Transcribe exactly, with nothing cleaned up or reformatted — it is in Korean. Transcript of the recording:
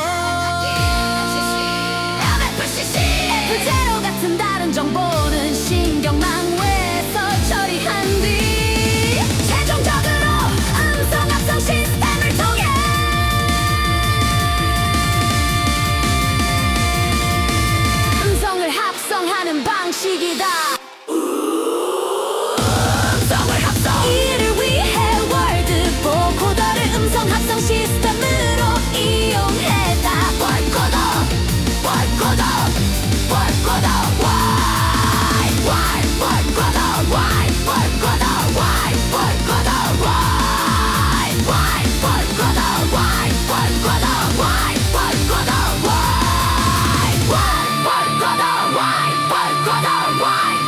에프 제로 같은 다른 정보는 신경망외에서 처리한 뒤 최종적으로 음성 합성 시스템을 통해 음성을 합성하는 방식이다. 음성을 합성 이를 위해 월드 보코더를 음성 합성 시스템으로 이용했다. 월코더 월코더 월코더 와이 와이 월코더 와이 월코더 와이 월코더 와이 와이 월코더 와이 월코더 와이 월코더 와이 와이 월코더 와이 월코더 와이